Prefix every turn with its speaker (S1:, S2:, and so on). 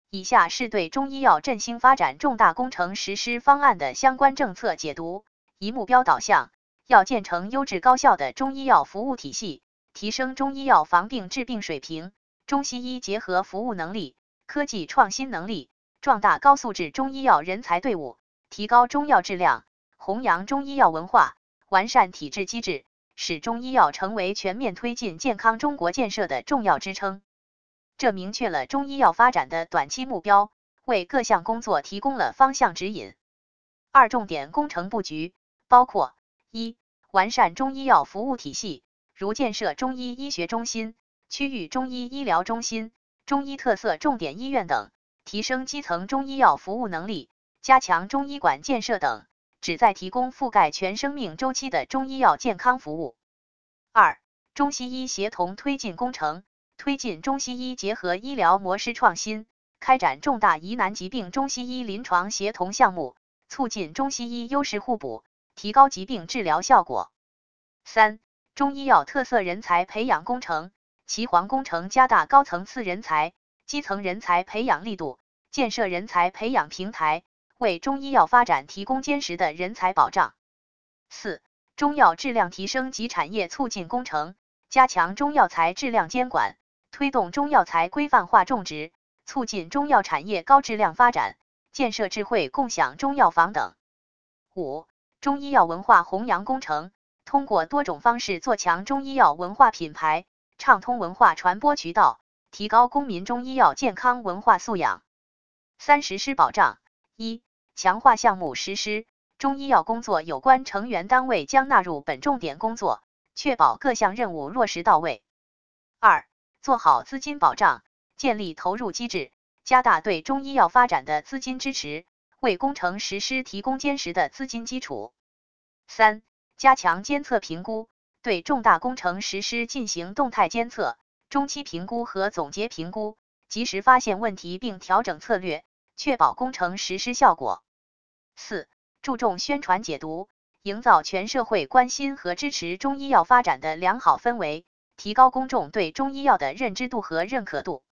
S1: 以下是对中医药振兴发展重大工程实施方案的相关政策解读。一、目标导向，要建成优质高效的中医药服务体系，提升中医药防病治病水平，中西医结合服务能力、科技创新能力，壮大高素质中医药人才队伍，提高中药质量，弘扬中医药文化，完善体制机制，使中医药成为全面推进健康中国建设的重要支撑。这明确了中医药发展的短期目标，为各项工作提供了方向指引。二、重点工程布局包括：一、完善中医药服务体系，如建设中医医学中心、区域中医医疗中心、中医特色重点医院等，提升基层中医药服务能力，加强中医馆建设等，旨在提供覆盖全生命周期的中医药健康服务。二、中西医协同推进工程，推进中西医结合医疗模式创新，开展重大疑难疾病中西医临床协同项目，促进中西医优势互补，提高疾病治疗效果。三、中医药特色人才培养工程，岐黄工程加大高层次人才、基层人才培养力度，建设人才培养平台，为中医药发展提供坚实的人才保障。四、中药质量提升及产业促进工程，加强中药材质量监管，推动中药材规范化种植，促进中药产业高质量发展，建设智慧共享中药房等。五、中医药文化弘扬工程，通过多种方式做强中医药文化品牌，畅通文化传播渠道，提高公民中医药健康文化素养。三、实施保障。一、强化项目实施，中医药工作有关成员单位将纳入本重点工作，确保各项任务落实到位。二、做好资金保障，建立投入机制，加大对中医药发展的资金支持，为工程实施提供坚实的资金基础。三、加强监测评估，对重大工程实施进行动态监测、中期评估和总结评估，及时发现问题并调整策略，确保工程实施效果。四、注重宣传解读，营造全社会关心和支持中医药发展的良好氛围，提高公众对中医药的认知度和认可度。